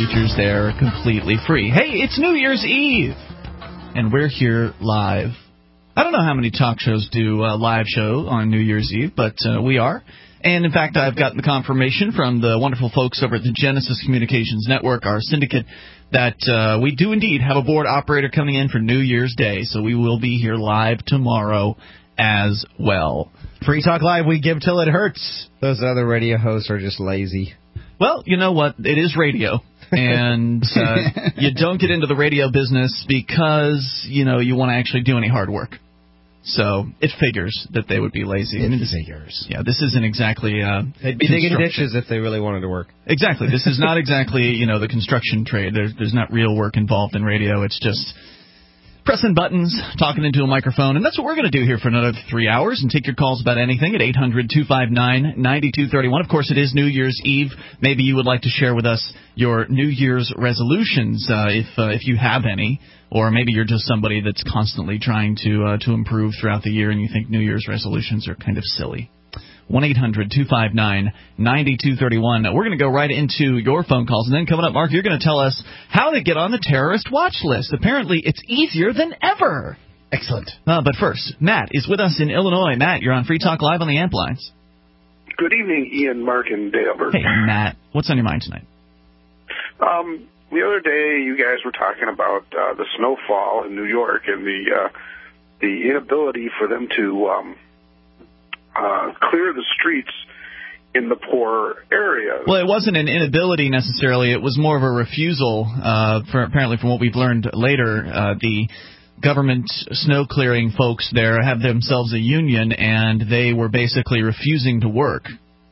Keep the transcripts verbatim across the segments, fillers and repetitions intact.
features there completely free. Hey, it's New Year's Eve, and we're here live. I don't know how many talk shows do a live show on New Year's Eve, but uh, we are. And, in fact, I've gotten the confirmation from the wonderful folks over at the Genesis Communications Network, our syndicate, that uh, we do indeed have a board operator coming in for New Year's Day, so we will be here live tomorrow as well. Free Talk Live, we give till it hurts. Those other radio hosts are just lazy. Well, you know what? It is radio. And uh, you don't get into the radio business because, you know, you want to actually do any hard work. So it figures that they would be lazy. It I mean, this, figures. Yeah, this isn't exactly uh, They'd be digging ditches if they really wanted to work. Exactly. This is not exactly, you know, the construction trade. There's, there's not real work involved in radio. It's just pressing buttons, talking into a microphone, and that's what we're going to do here for another three hours, and take your calls about anything at eight hundred two five nine nine two three one. Of course, it is New Year's Eve. Maybe you would like to share with us your New Year's resolutions, uh, if uh, if you have any, or maybe you're just somebody that's constantly trying to uh, to improve throughout the year, and you think New Year's resolutions are kind of silly. one eight hundred two five nine nine two three one. We're going to go right into your phone calls. And then coming up, Mark, you're going to tell us how to get on the terrorist watch list. Apparently, it's easier than ever. Excellent. Uh, but first, Matt is with us in Illinois. Matt, you're on Free Talk Live on the Amp Lines. Good evening, Ian, Mark, and Dale. Hey, Matt. What's on your mind tonight? Um, the other day, you guys were talking about uh, the snowfall in New York and the uh, the inability for them to um, uh, clear the streets in the poor areas. Well, it wasn't an inability necessarily. It was more of a refusal. Uh, for, apparently, from what we've learned later, uh, the government snow clearing folks there have themselves a union, and they were basically refusing to work.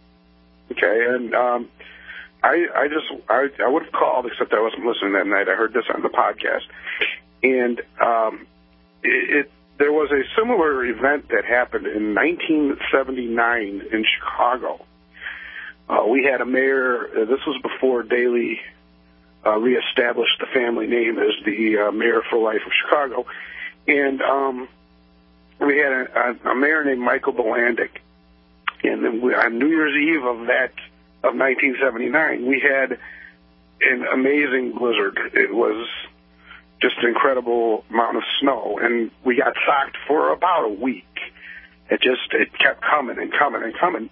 Okay, and um, I, I just I, I would have called, except I wasn't listening that night. I heard this on the podcast, and um, it, it there was a similar event that happened in nineteen seventy-nine in Chicago. Uh, we had a mayor. Uh, this was before Daley uh, reestablished the family name as the uh, mayor for life of Chicago, and um, we had a, a, a mayor named Michael Bolandic. And then we, on New Year's Eve of that of nineteen seventy-nine, we had an amazing blizzard. It was just an incredible amount of snow, and we got socked for about a week. It just it kept coming and coming and coming,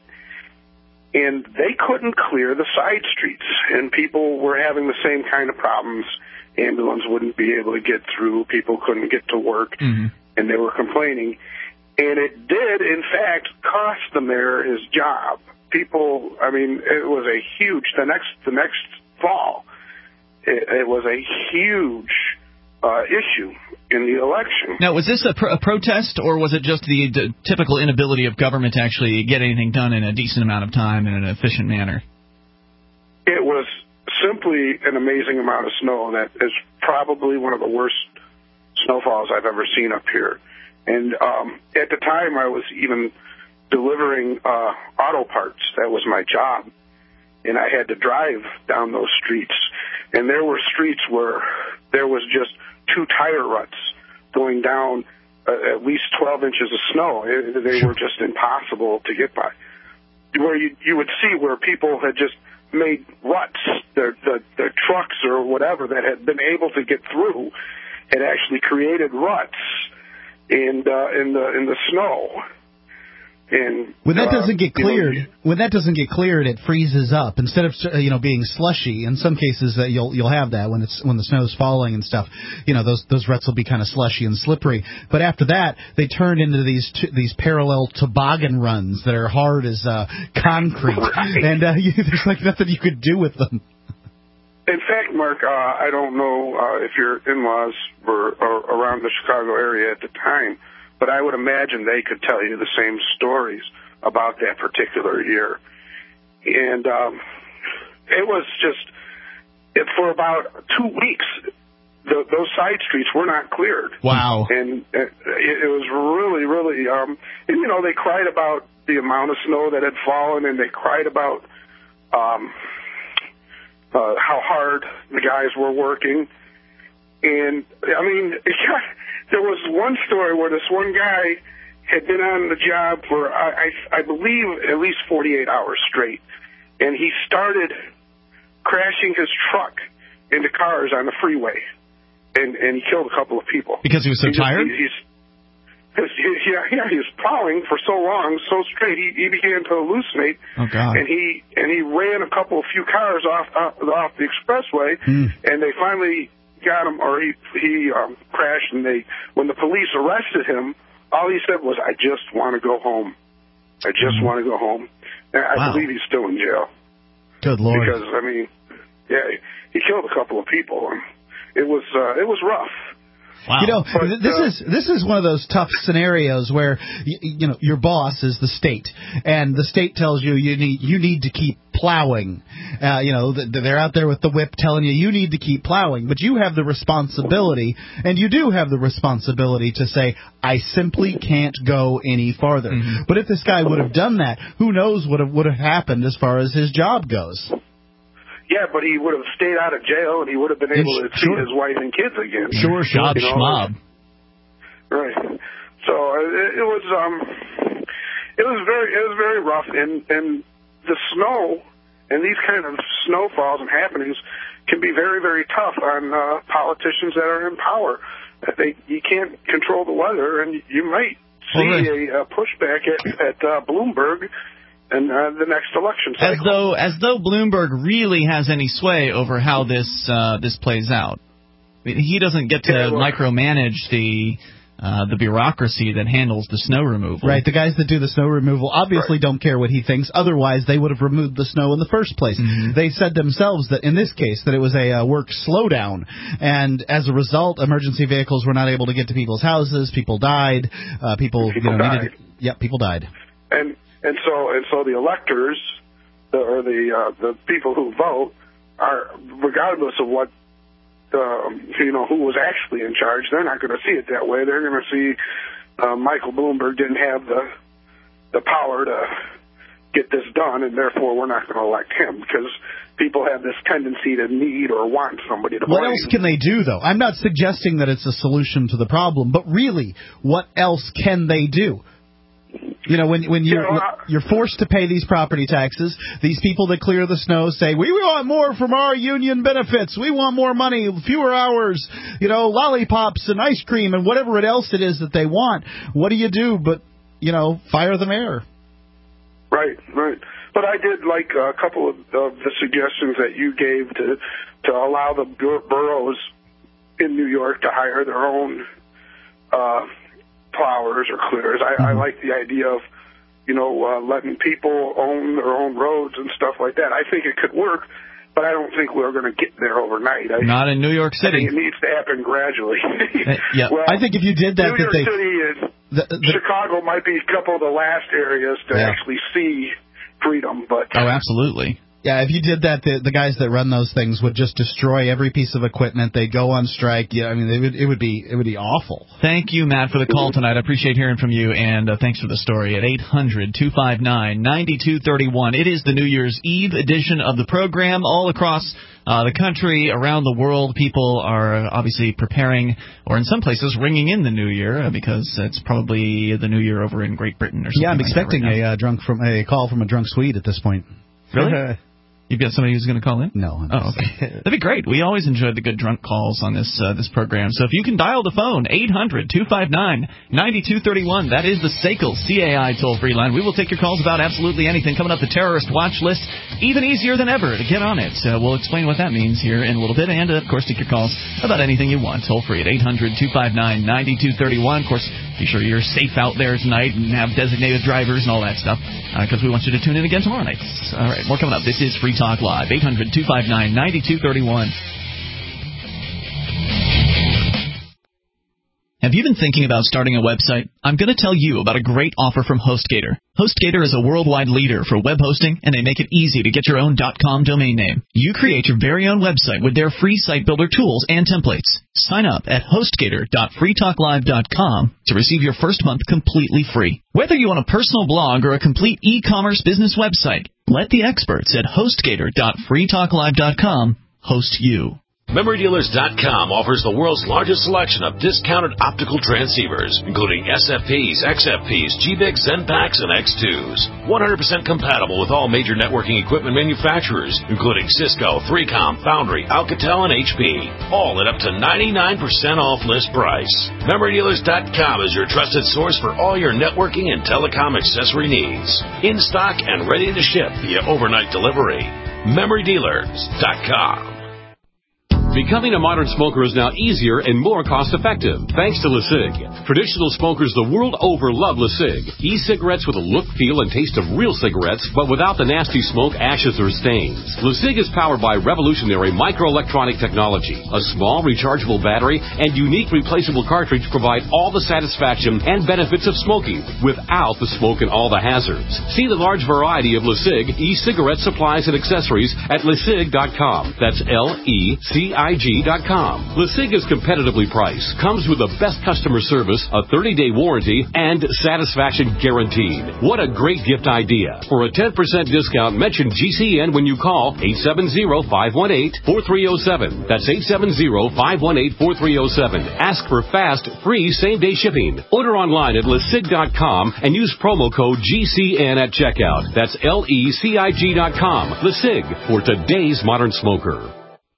and they couldn't clear the side streets, and people were having the same kind of problems. Ambulance wouldn't be able to get through. People couldn't get to work, mm-hmm. and they were complaining. And it did, in fact, cost the mayor his job. People, I mean, it was a huge, the next the next fall, it, it was a huge uh, issue in the election. Now, was this a, pro- a protest, or was it just the d- typical inability of government to actually get anything done in a decent amount of time in an efficient manner? It was simply an amazing amount of snow that is probably one of the worst snowfalls I've ever seen up here. And um, at the time, I was even delivering uh, auto parts. That was my job. And I had to drive down those streets. And there were streets where there was just two tire ruts going down uh, at least twelve inches of snow. It, they were just impossible to get by. Where you, you would see where people had just made ruts, their, their, their trucks or whatever that had been able to get through had actually created ruts in uh, in the in the snow. And when that uh, doesn't get cleared, you know, when that doesn't get cleared, it freezes up instead of uh, you know being slushy. In some cases, uh, you'll you'll have that when it's when the snow's falling and stuff. You know those those ruts will be kind of slushy and slippery. But after that, they turn into these t- these parallel toboggan runs that are hard as uh, concrete, right. and uh, you, there's like nothing you could do with them. In fact, Mark, uh, I don't know uh, if your in-laws were uh, around the Chicago area at the time, but I would imagine they could tell you the same stories about that particular year. And um, it was just, it, for about two weeks, the, those side streets were not cleared. Wow. And it, it was really, really, um, and, you know, they cried about the amount of snow that had fallen, and they cried about um, uh, how hard the guys were working. And, I mean, there was one story where this one guy had been on the job for, I, I, I believe, at least forty-eight hours straight. And he started crashing his truck into cars on the freeway, and and he killed a couple of people because he was so he just, tired. He, he's he, yeah, yeah, he was plowing for so long, so straight. He, he began to hallucinate. Oh God! And he and he ran a couple of few cars off off, off the expressway, mm. and they finally got him, or he he um, crashed. And they, when the police arrested him, all he said was, "I just want to go home. I just mm. want to go home." And I wow. believe he's still in jail. Good Lord! Because I mean, yeah, he killed a couple of people, and it was uh, it was rough. Wow. You know, but, this uh, is this is one of those tough scenarios where you, you know your boss is the state, and the state tells you you need you need to keep plowing. Uh, you know, they're out there with the whip telling you you need to keep plowing, but you have the responsibility, and you do have the responsibility to say, I simply can't go any farther. Mm-hmm. But if this guy would have done that, who knows what would have happened as far as his job goes. Yeah, but he would have stayed out of jail, and he would have been able to see sure. his wife and kids again. Sure, shot, you know? Schmob. Right. So it, it was um, it was very it was very rough, and and the snow and these kind of snowfalls and happenings can be very very tough on uh, politicians that are in power. They you can't control the weather, and you might see well, a, a pushback at at uh, Bloomberg. And uh, the next election cycle. As though, as though Bloomberg really has any sway over how this uh, this plays out. I mean, he doesn't get to yeah, well, micromanage the uh, the bureaucracy that handles the snow removal. Right. The guys that do the snow removal obviously right. don't care what he thinks. Otherwise, they would have removed the snow in the first place. Mm-hmm. They said themselves that in this case that it was a uh, work slowdown, and as a result, emergency vehicles were not able to get to people's houses. People died. Uh, people, people you know, died. needed. Yeah, people died. And. And so, and so, the electors, the, or the uh, the people who vote, are regardless of what um, you know who was actually in charge, they're not going to see it that way. They're going to see uh, Michael Bloomberg didn't have the the power to get this done, and therefore we're not going to elect him because people have this tendency to need or want somebody to blame. What else can they do, though? I'm not suggesting that it's a solution to the problem, but really, what else can they do? You know, when when you're, you know, I, you're forced to pay these property taxes, these people that clear the snow say, we want more from our union benefits. We want more money, fewer hours, you know, lollipops and ice cream and whatever else it is that they want. What do you do but, you know, fire the mayor? Right, right. But I did like a couple of, of the suggestions that you gave to, to allow the bur- boroughs in New York to hire their own uh plowers or clearers. I, mm-hmm. I like the idea of, you know, uh, letting people own their own roads and stuff like that. I think it could work, but I don't think we're going to get there overnight. I, Not in New York City. I think it needs to happen gradually. uh, yeah, well, I think if you did that, New that York they, City and the, the, Chicago might be a couple of the last areas to yeah. actually see freedom. But oh, absolutely. Yeah, if you did that, the, the guys that run those things would just destroy every piece of equipment. They'd go on strike. Yeah, I mean, it would it would be it would be awful. Thank you, Matt, for the call tonight. I appreciate hearing from you, and uh, thanks for the story at eight hundred two five nine nine two three one. It is the New Year's Eve edition of the program. All across uh, the country, around the world, people are obviously preparing, or in some places, ringing in the New Year uh, because it's probably the New Year over in Great Britain or something. Yeah, I'm like expecting right a uh, drunk from a call from a drunk Swede at this point. Really? You've got somebody who's going to call in? No. I'm oh, okay. That'd be great. We always enjoy the good drunk calls on this uh, this program. So if you can dial the phone, eight hundred two five nine nine two three one. That is the S A C L C A I toll-free line. We will take your calls about absolutely anything. Coming up, the terrorist watch list, even easier than ever to get on it. So we'll explain what that means here in a little bit. And, uh, of course, take your calls about anything you want. Toll-free at eight hundred two five nine nine two three one. Of course, be sure you're safe out there tonight and have designated drivers and all that stuff because uh, we want you to tune in again tomorrow night. All right, more coming up. This is Free Talk Live. eight hundred two five nine nine two three one. Have you been thinking about starting a website? I'm going to tell you about a great offer from HostGator. HostGator is a worldwide leader for web hosting, and they make it easy to get your own .com domain name. You create your very own website with their free site builder tools and templates. Sign up at hostgator dot free talk live dot com to receive your first month completely free. Whether you want a personal blog or a complete e-commerce business website, let the experts at hostgator dot free talk live dot com host you. Memory Dealers dot com offers the world's largest selection of discounted optical transceivers, including S F Ps, X F Ps, G B I Cs, Zenpaks, and X twos. one hundred percent compatible with all major networking equipment manufacturers, including Cisco, three com, Foundry, Alcatel, and H P. All at up to ninety-nine percent off list price. Memory Dealers dot com is your trusted source for all your networking and telecom accessory needs. In stock and ready to ship via overnight delivery. Memory Dealers dot com. Becoming a modern smoker is now easier and more cost-effective, thanks to LeSig. Traditional smokers the world over love LeSig. E-cigarettes with a look, feel, and taste of real cigarettes, but without the nasty smoke, ashes, or stains. LeSig is powered by revolutionary microelectronic technology. A small, rechargeable battery and unique replaceable cartridge provide all the satisfaction and benefits of smoking, without the smoke and all the hazards. See the large variety of LeSig e-cigarette supplies and accessories at LeSig dot com. That's L E C I G dot com. LeSig is competitively priced, comes with the best customer service, a thirty-day warranty, and satisfaction guaranteed. What a great gift idea. For a ten percent discount, mention G C N when you call eight seven zero, five one eight, four three zero seven. That's eight seven zero, five one eight, four three zero seven. Ask for fast, free, same-day shipping. Order online at LeSig dot com and use promo code G C N at checkout. That's L E C I G dot com. LeSig, for today's modern smoker.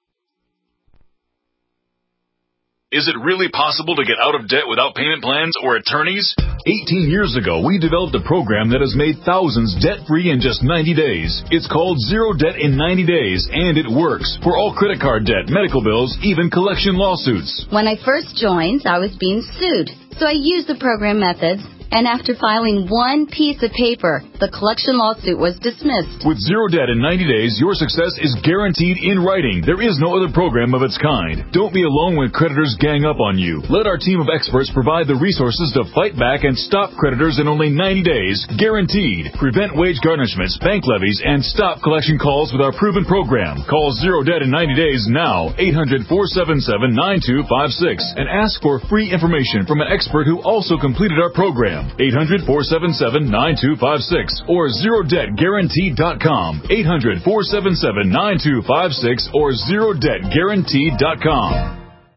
Is it really possible to get out of debt without payment plans or attorneys? eighteen years ago, we developed a program that has made thousands debt-free in just ninety days. It's called Zero Debt in ninety days, and it works for all credit card debt, medical bills, even collection lawsuits. When I first joined, I was being sued, so I used the program methods. And after filing one piece of paper, the collection lawsuit was dismissed. With Zero Debt in ninety days, your success is guaranteed in writing. There is no other program of its kind. Don't be alone when creditors gang up on you. Let our team of experts provide the resources to fight back and stop creditors in only ninety days, guaranteed. Prevent wage garnishments, bank levies, and stop collection calls with our proven program. Call Zero Debt in ninety days now, eight hundred, four seven seven, nine two five six, and ask for free information from an expert who also completed our program. eight hundred, four seven seven, nine two five six or zero debt guaranteed dot com. eight hundred, four seven seven, nine two five six or zero debt guaranteed dot com.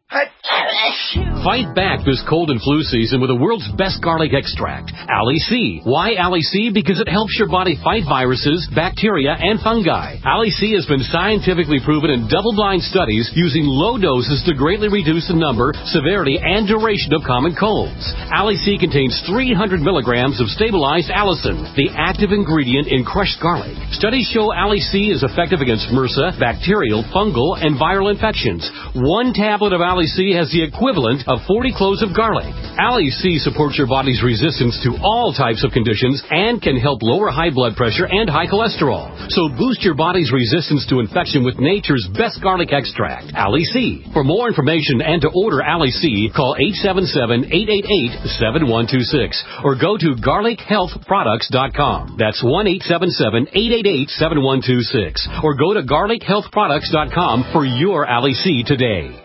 Fight back this cold and flu season with the world's best garlic extract, Ali-C. Why Ali-C? Because it helps your body fight viruses, bacteria, and fungi. Ali-C has been scientifically proven in double-blind studies using low doses to greatly reduce the number, severity, and duration of common colds. Ali-C contains three hundred milligrams of stabilized allicin, the active ingredient in crushed garlic. Studies show Ali-C is effective against MRSA, bacterial, fungal, and viral infections. One tablet of Ali-C has the equivalent of forty cloves of garlic. Ali-C supports your body's resistance to all types of conditions and can help lower high blood pressure and high cholesterol. So boost your body's resistance to infection with nature's best garlic extract, Ali-C. For more information and to order Ali-C, call eight seven seven, eight eight eight, seven one two six or go to garlic health products dot com. That's one eight seven seven, eight eight eight, seven one two six or go to garlic health products dot com for your Ali-C today.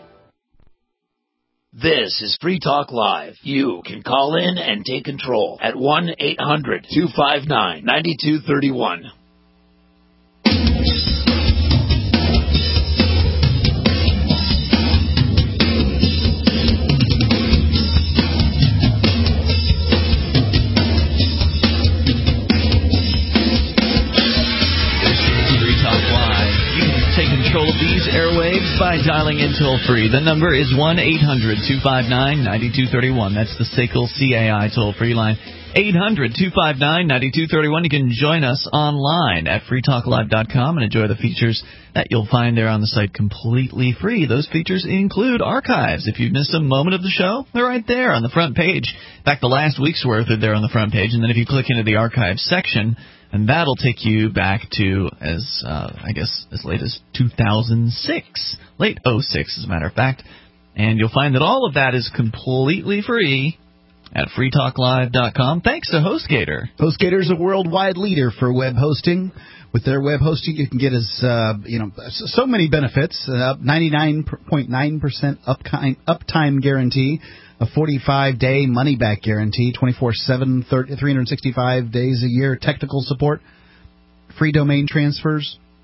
This is Free Talk Live. You can call in and take control at one eight hundred, two five nine, nine two three one. Control of these airwaves by dialing in toll-free. The number is one eight hundred, two five nine, nine two three one. That's the S A C L C A I toll-free line. eight hundred, two five nine, nine two three one. You can join us online at free talk live dot com and enjoy the features that you'll find there on the site completely free. Those features include archives. If you've missed a moment of the show, they're right there on the front page. In fact, the last week's worth are there on the front page. And then if you click into the archives section, and that'll take you back to, as uh, I guess, as late as two thousand six. Late oh six, as a matter of fact. And you'll find that all of that is completely free at free talk live dot com, thanks to HostGator. HostGator is a worldwide leader for web hosting. With their web hosting, you can get as uh, you know so many benefits: uh, ninety-nine point nine percent uptime, uptime guarantee, a forty-five day money-back guarantee, twenty-four seven, three hundred sixty-five days a year technical support, free domain transfers,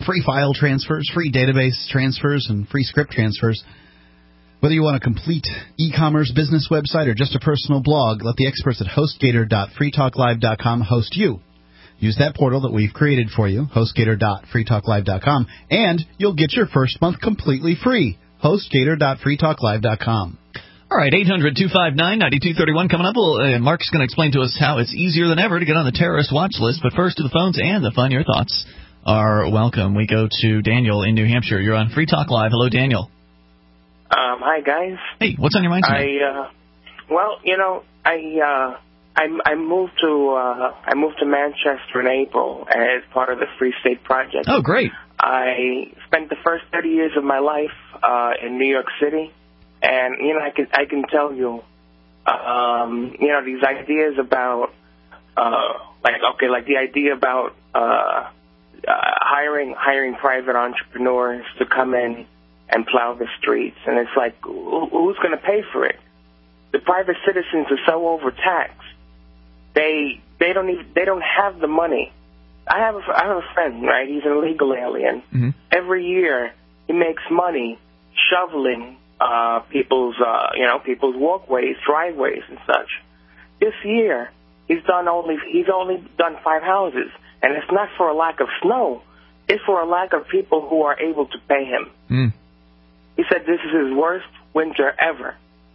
free file transfers, free database transfers, and free script transfers. Whether you want a complete e-commerce business website or just a personal blog, let the experts at HostGator dot free talk live dot com host you. Use that portal that we've created for you, HostGator dot free talk live dot com, and you'll get your first month completely free. HostGator dot free talk live dot com. All right, eight hundred two five nine nine two three one coming up. Well, uh, Mark's going to explain to us how it's easier than ever to get on the terrorist watch list. But first to the phones and the fun. Your thoughts are welcome. We go to Daniel in New Hampshire. You're on Free Talk Live. Hello, Daniel. Um, hi, guys. Hey, what's on your mind tonight? I, uh, well, you know, I, uh, I, I moved to, uh, I moved to Manchester in April as part of the Free State Project. Oh, great. I spent the first thirty years of my life, uh, in New York City. And, you know, I can, I can tell you, um, you know, these ideas about, uh, like, okay, like the idea about, uh, uh, hiring, hiring private entrepreneurs to come in and plow the streets. And it's like, who, who's going to pay for it? The private citizens are so overtaxed. They, they don't even, they don't have the money. I have a, I have a friend, right? He's an illegal alien. Mm-hmm. Every year he makes money shoveling Uh, people's, uh, you know, people's walkways, driveways, and such. This year, he's done only he's only done five houses, and it's not for a lack of snow; it's for a lack of people who are able to pay him. Mm. He said this is his worst winter ever.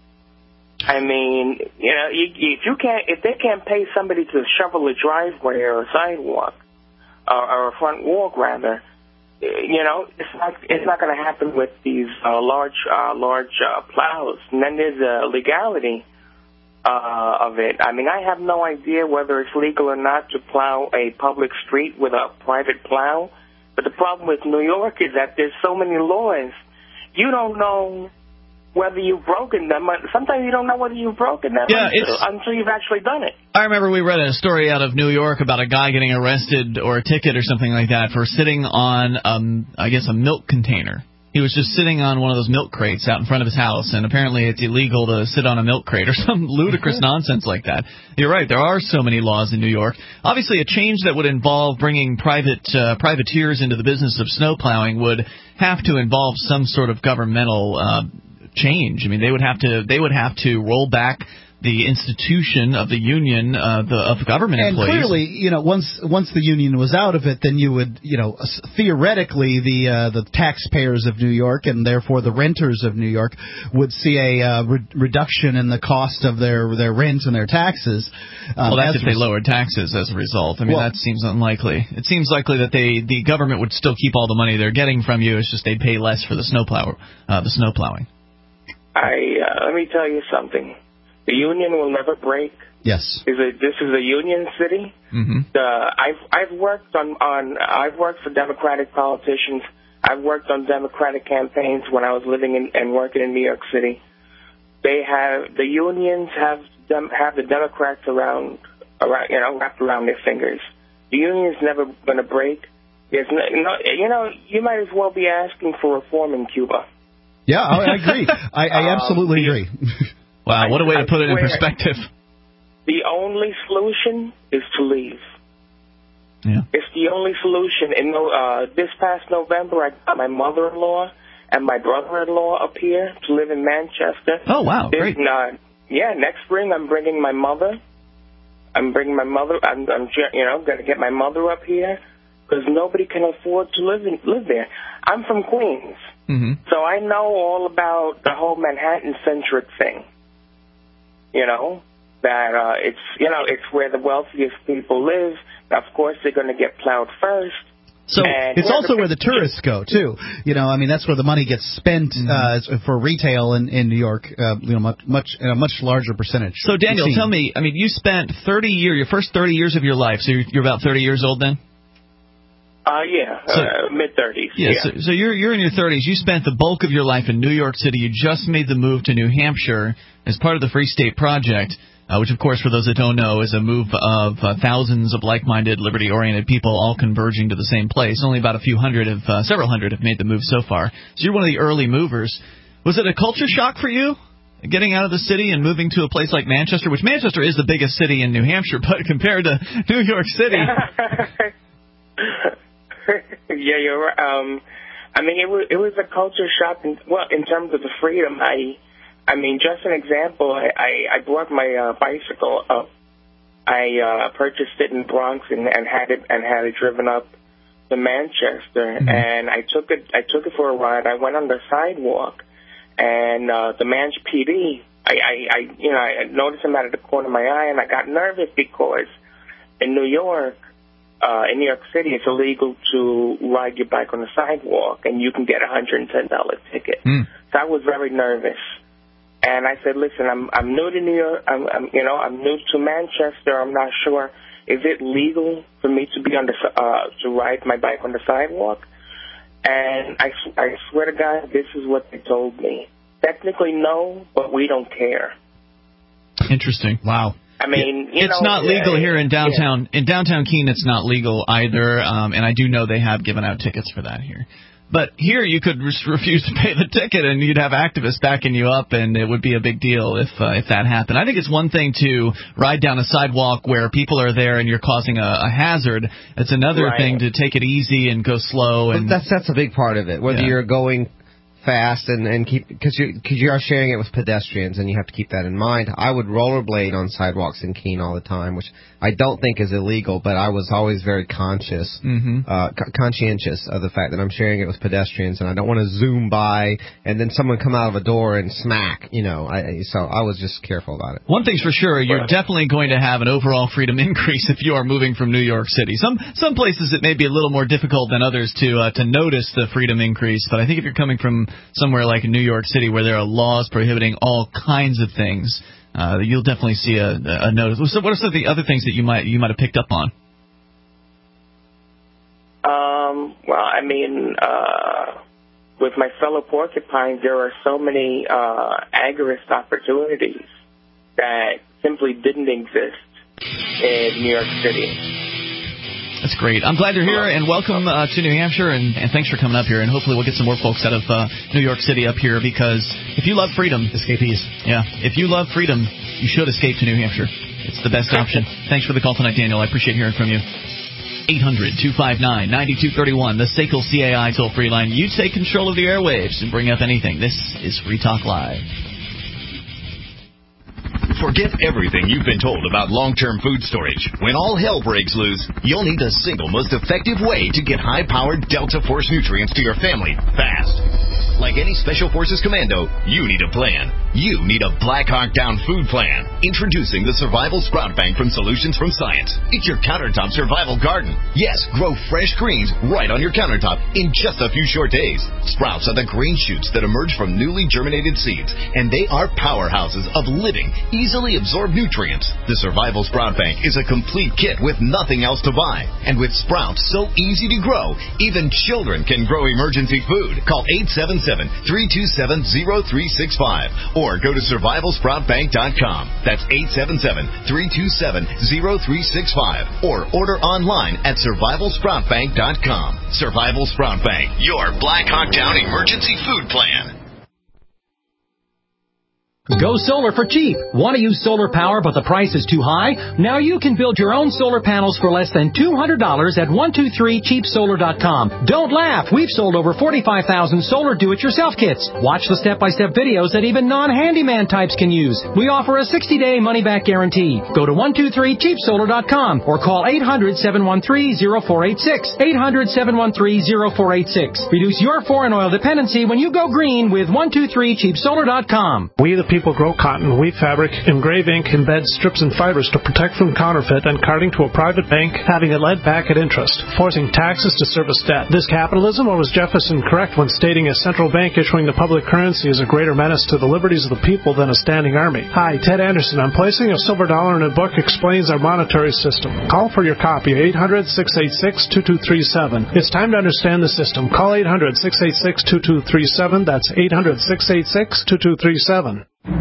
I mean, you know, you, if you can't, if they can't pay somebody to shovel a driveway or a sidewalk, or, or a front walk, rather. You know, it's not it's not going to happen with these uh, large uh, large uh, plows. And then there's the legality uh, of it. I mean, I have no idea whether it's legal or not to plow a public street with a private plow. But the problem with New York is that there's so many laws. You don't know whether you've broken them. Sometimes you don't know whether you've broken them yeah, until, it's, until you've actually done it. I remember we read a story out of New York about a guy getting arrested or a ticket or something like that for sitting on, um, I guess, a milk container. He was just sitting on one of those milk crates out in front of his house, and apparently it's illegal to sit on a milk crate or some ludicrous nonsense like that. You're right, there are so many laws in New York. Obviously, a change that would involve bringing private uh, privateers into the business of snow plowing would have to involve some sort of governmental uh change. I mean, they would have to they would have to roll back the institution of the union uh, the, of government and employees. And clearly, you know, once once the union was out of it, then you would, you know, theoretically the uh, the taxpayers of New York and therefore the renters of New York would see a uh, re- reduction in the cost of their their rent and their taxes. Um, well, that's if they lowered taxes as a result. I mean, well, that seems unlikely. It seems likely that they the government would still keep all the money they're getting from you. It's just they'd pay less for the snowplow uh, the snow plowing. I uh, let me tell you something. The union will never break. Yes. Is a, this is a union city. Mm-hmm. The, I've I've worked on, on I've worked for Democratic politicians. I've worked on Democratic campaigns when I was living in, and working in New York City. They have the unions have them have the Democrats around around you know wrapped around their fingers. The union's never going to break. There's no, no, you know you might as well be asking for reform in Cuba. Yeah, I agree. I, I absolutely um, agree. Wow, what a way to put it in perspective. The only solution is to leave. Yeah. It's the only solution. In uh, this past November, I got my mother-in-law and my brother-in-law up here to live in Manchester. Oh, wow, this, great. Uh, yeah, next spring I'm bringing my mother. I'm bringing my mother. I'm, I'm you know, going to get my mother up here because nobody can afford to live in, live there. I'm from Queens, mm-hmm. so I know all about the whole Manhattan-centric thing. You know, that uh, it's, you know, it's where the wealthiest people live. Now, of course, they're going to get plowed first. So and it's also where the tourists go, too. You know, I mean, that's where the money gets spent mm-hmm. uh, for retail in, in New York, uh, you know, much, much, in a much larger percentage. So, Daniel, tell me, I mean, you spent thirty years, your first thirty years of your life, so you're, you're about thirty years old then? Uh, yeah, so, uh, mid-thirties. Yeah, yeah. So, so you're you're in your thirties. You spent the bulk of your life in New York City. You just made the move to New Hampshire as part of the Free State Project, uh, which, of course, for those that don't know, is a move of uh, thousands of like-minded, liberty-oriented people all converging to the same place. Only about a few hundred have, uh, several hundred have made the move so far. So you're one of the early movers. Was it a culture shock for you, getting out of the city and moving to a place like Manchester, which Manchester is the biggest city in New Hampshire, but compared to New York City... yeah, you're right. Um, I mean, it was it was a culture shock. In, well, in terms of the freedom, I, I mean, just an example. I I, I brought my uh, bicycle up. I uh, purchased it in Bronx and, and had it and had it driven up to Manchester. Mm-hmm. And I took it I took it for a ride. I went on the sidewalk, and uh, the Manch P D. I, I, I you know I noticed him out of the corner of my eye, and I got nervous because in New York. Uh, in New York City, it's illegal to ride your bike on the sidewalk, and you can get a one hundred ten dollars ticket. Mm. So I was very nervous, and I said, "Listen, I'm I'm new to New York. I'm, I'm you know I'm new to Manchester. I'm not sure. Is it legal for me to be on the uh, to ride my bike on the sidewalk?" And I I swear to God, this is what they told me. Technically, no, but we don't care. Interesting. Wow. I mean, you it's know, not legal uh, here in downtown. Yeah. In downtown Keene, it's not legal either, um, and I do know they have given out tickets for that here. But here, you could re- refuse to pay the ticket, and you'd have activists backing you up, and it would be a big deal if uh, if that happened. I think it's one thing to ride down a sidewalk where people are there and you're causing a, a hazard. It's another right. thing to take it easy and go slow. And but that's that's a big part of it. Whether yeah. you're going fast and, and keep because you because you are sharing it with pedestrians and you have to keep that in mind. I would rollerblade on sidewalks in Keene all the time, which I don't think is illegal, but I was always very conscious, mm-hmm. uh, co- conscientious of the fact that I'm sharing it with pedestrians and I don't want to zoom by and then someone come out of a door and smack, you know. I, so I was just careful about it. One thing's for sure, you're right. definitely going to have an overall freedom increase if you are moving from New York City. Some some places it may be a little more difficult than others to uh, to notice the freedom increase, but I think if you're coming from somewhere like New York City where there are laws prohibiting all kinds of things, uh, you'll definitely see a, a notice. So what are some of the other things that you might you might have picked up on? Um, well, I mean, uh, with my fellow porcupines, there are so many uh, agorist opportunities that simply didn't exist in New York City. That's great. I'm glad you're here, and welcome uh, to New Hampshire, and, and thanks for coming up here, and hopefully we'll get some more folks out of uh, New York City up here, because if you love freedom... Escapees. Yeah. If you love freedom, you should escape to New Hampshire. It's the best option. Thanks for the call tonight, Daniel. I appreciate hearing from you. eight hundred, two five nine, nine two three one, the S A C L C A I toll-free line. You take control of the airwaves and bring up anything. This is Free Talk Live. Forget everything you've been told about long-term food storage. When all hell breaks loose, you'll need the single most effective way to get high-powered Delta Force nutrients to your family fast. Like any Special Forces commando, you need a plan. You need a Black Hawk Down food plan. Introducing the Survival Sprout Bank from Solutions from Science. It's your countertop survival garden. Yes, grow fresh greens right on your countertop in just a few short days. Sprouts are the green shoots that emerge from newly germinated seeds, and they are powerhouses of living, easily absorbed nutrients. The Survival Sprout Bank is a complete kit with nothing else to buy. And with sprouts so easy to grow, even children can grow emergency food. Call eight seven seven, three two seven, zero three six five or go to survival sprout bank dot com. That's eight seven seven, three two seven, zero three six five or order online at survival sprout bank dot com. Survival Sprout Bank, your Black Hawk Down emergency food plan. Go solar for cheap. Want to use solar power but the price is too high? Now you can build your own solar panels for less than two hundred dollars at one two three cheap solar dot com. Don't laugh. We've sold over forty-five thousand solar do-it-yourself kits. Watch the step-by-step videos that even non-handyman types can use. We offer a sixty-day money-back guarantee. Go to one two three cheap solar dot com or call eight hundred, seven one three, zero four eight six. eight hundred, seven one three, zero four eight six. Reduce your foreign oil dependency when you go green with one two three cheap solar dot com. We the people grow cotton, weave fabric, engrave ink, embed strips and fibers to protect from counterfeit and carting to a private bank, having it led back at interest, forcing taxes to service debt. This capitalism, or was Jefferson correct when stating a central bank issuing the public currency is a greater menace to the liberties of the people than a standing army? Hi, Ted Anderson. I'm placing a silver dollar in a book explains our monetary system. Call for your copy, eight hundred, six eight six, two two three seven. It's time to understand the system. Call eight hundred, six eight six, two two three seven. That's eight hundred, six eight six, two two three seven.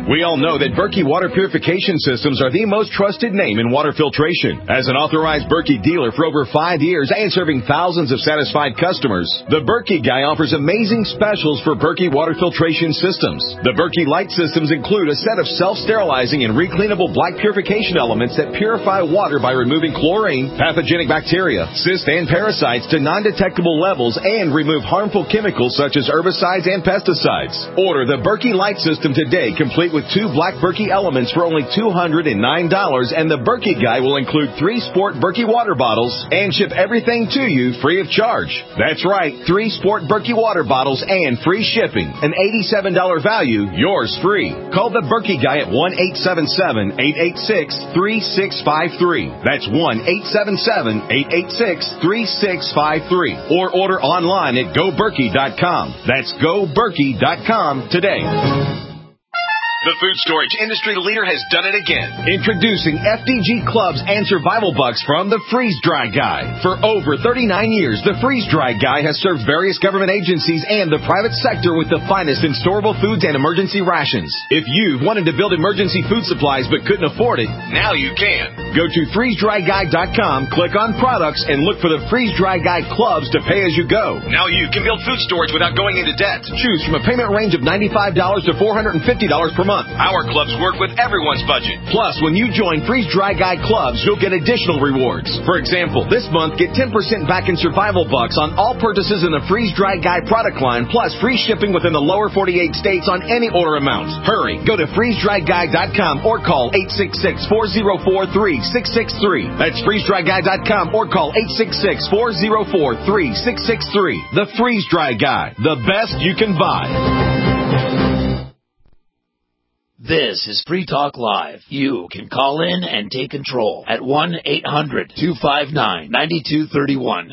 We all know that Berkey water purification systems are the most trusted name in water filtration. As an authorized Berkey dealer for over five years and serving thousands of satisfied customers, the Berkey Guy offers amazing specials for Berkey water filtration systems. The Berkey Light systems include a set of self-sterilizing and recleanable black purification elements that purify water by removing chlorine, pathogenic bacteria, cysts, and parasites to non-detectable levels and remove harmful chemicals such as herbicides and pesticides. Order the Berkey Light system today, complete with two black Berkey elements for only two hundred nine dollars, and the Berkey Guy will include three Sport Berkey water bottles and ship everything to you free of charge. That's right, three Sport Berkey water bottles and free shipping. An eighty-seven dollars value, yours free. Call the Berkey Guy at one eight seven seven, eight eight six, three six five three. That's one eight seven seven, eight eight six, three six five three. Or order online at go berkey dot com. That's go berkey dot com today. The food storage industry leader has done it again. Introducing F D G Clubs and Survival Bucks from the Freeze Dry Guy. For over thirty-nine years, the Freeze Dry Guy has served various government agencies and the private sector with the finest in storable foods and emergency rations. If you've wanted to build emergency food supplies but couldn't afford it, now you can. Go to freeze dry guy dot com, click on products, and look for the Freeze Dry Guy Clubs to pay as you go. Now you can build food storage without going into debt. Choose from a payment range of ninety-five dollars to four hundred fifty dollars per month. Our clubs work with everyone's budget. Plus, when you join Freeze Dry Guy Clubs, you'll get additional rewards. For example, this month, get ten percent back in Survival Bucks on all purchases in the Freeze Dry Guy product line, plus free shipping within the lower forty-eight states on any order amount. Hurry, go to freeze dry guy dot com or call eight six six, four zero four, three six six three. That's freeze dry guy dot com or call eight six six, four zero four, three six six three. The Freeze Dry Guy, the best you can buy. This is Free Talk Live. You can call in and take control at one eight hundred, two five nine, nine two three one.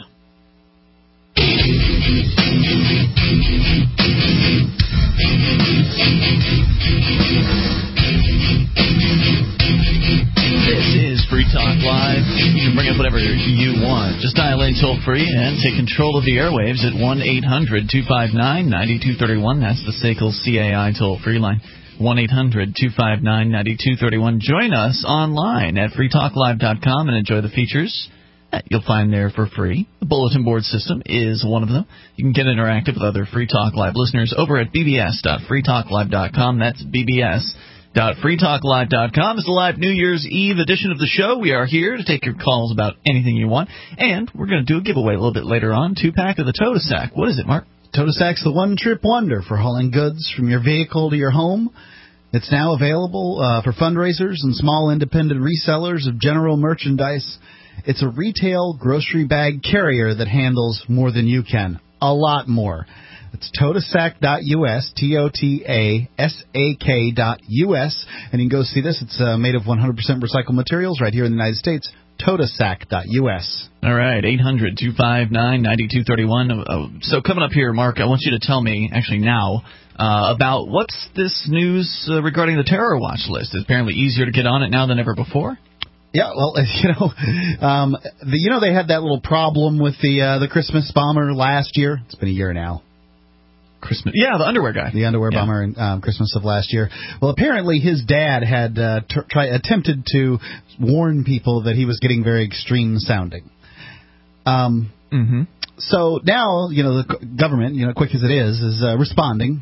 This is Free Talk Live. You can bring up whatever you want. Just dial in toll free and take control of the airwaves at one eight hundred, two five nine, nine two three one. That's the S A C L C A I toll free line. one eight hundred, two five nine, nine two three one. Join us online at free talk live dot com and enjoy the features that you'll find there for free. The bulletin board system is one of them. You can get interactive with other Free Talk Live listeners over at b b s dot free talk live dot com. That's b b s dot free talk live dot com. It's the live New Year's Eve edition of the show. We are here to take your calls about anything you want. And we're going to do a giveaway a little bit later on. Two-pack of the Total Sack. What is it, Mark? Total Sack's the one-trip wonder for hauling goods from your vehicle to your home. It's now available uh, for fundraisers and small independent resellers of general merchandise. It's a retail grocery bag carrier that handles more than you can. A lot more. It's totasack dot U S, T O T A S A K dot U S. And you can go see this. It's uh, made of one hundred percent recycled materials right here in the United States. totasack dot U S. All right, eight hundred, two five nine, nine two three one. Uh, so coming up here, Mark, I want you to tell me, actually now, uh, about what's this news uh, regarding the terror watch list. It's apparently easier to get on it now than ever before. Yeah, well, you know, um, the, you know they had that little problem with the uh, the Christmas bomber last year. It's been a year now. Christmas, yeah, the underwear guy, the underwear yeah. bomber in um, Christmas of last year. Well, apparently his dad had uh, t- try attempted to warn people that he was getting very extreme sounding. Um, mm-hmm. So now, you know, the government, you know, quick as it is, is uh, responding.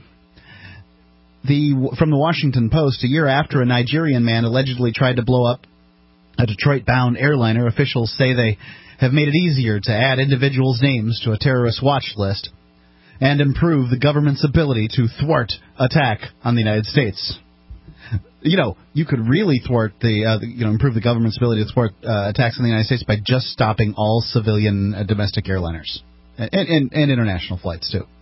The from the Washington Post, a year after a Nigerian man allegedly tried to blow up a Detroit-bound airliner, officials say they have made it easier to add individuals' names to a terrorist watch list and improve the government's ability to thwart attack on the United States. You know, you could really thwart the, uh, the you know, improve the government's ability to thwart uh, attacks on the United States by just stopping all civilian uh, domestic airliners and, and, and international flights too.